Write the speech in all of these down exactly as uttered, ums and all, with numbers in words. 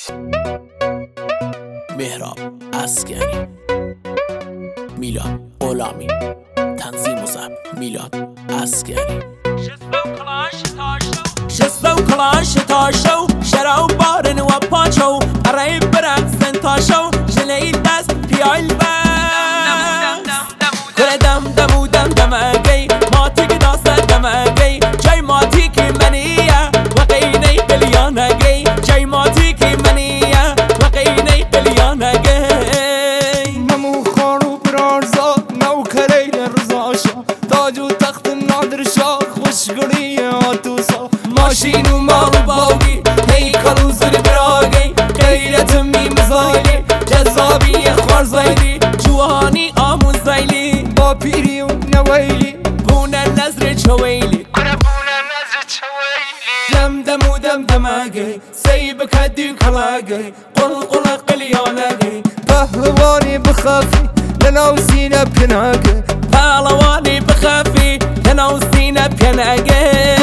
مهراب عسکری، میلاد غلامی، تنظیم و ضبط میلاد عسکری. شسته و کلاش تاشو شرا و بارن و پاچو برای برقصن تاشو جلی دست پیال بست کره دم دمو دم دمگی ماتی که داست دمگی جای ماتی که منیه و قینه قلیانگی جای ماتی که منیه و قینه قلیانگی نمو خانو برارزا نو کری رزاشا تاج و تخت نادر شاه خوشگلی آتوسا ماشین و مال و باقی هیکل و زیر براگی غیرت می مزایلی جذابی خوارزایلی جوانی آمون زیلی با پیری و نویلی بونه نظر چویلی کنه بونه نظر چویلی دم دم و دم دمگی سیب کدی کلاگی قل قل قلیانگی پهلوانی بخافی لنو سینه پناگی پهلوانی بخافی لنو سینه پناگی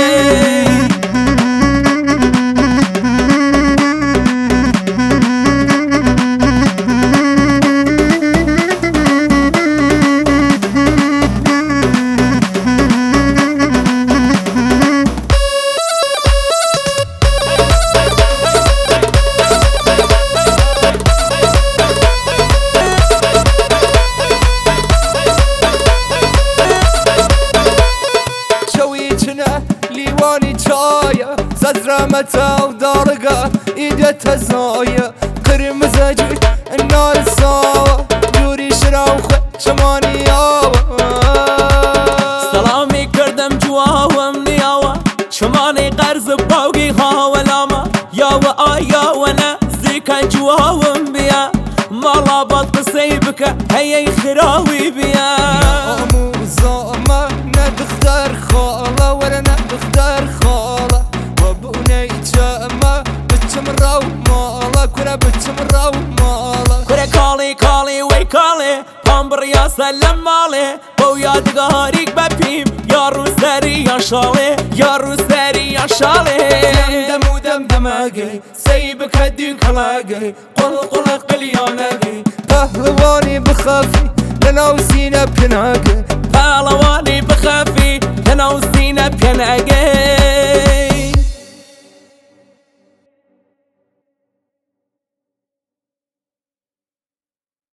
لیوانی چایا زدرمتا و دارگا ایده تزایا قرمزه جوی النار ساوا جوری شراو خود چمانی آوا سلامی کردم جواهم نیاوا چمانی قرز باوگی هاولاما یاوا آیا و نزدیکن جواهم بیا مالا باد قصی بکه هی خراوی بیا آموزا ما ندختر خاله ولا ندختر خاله وابوني جامع بتم راو مالا كنا بتم راو مالا كره كالي كالي وي كالي بامبر يا سلام مالي بو ياد غاريك ببيم يا روسري يا شالي يا روسري يا شالي دم دم دم دماغي سيبك هدي كلاغي قل قل قليانغي پهلوانی بخافی لنو سینه پناگی پهلوانی بخافی لنو سینه پناگی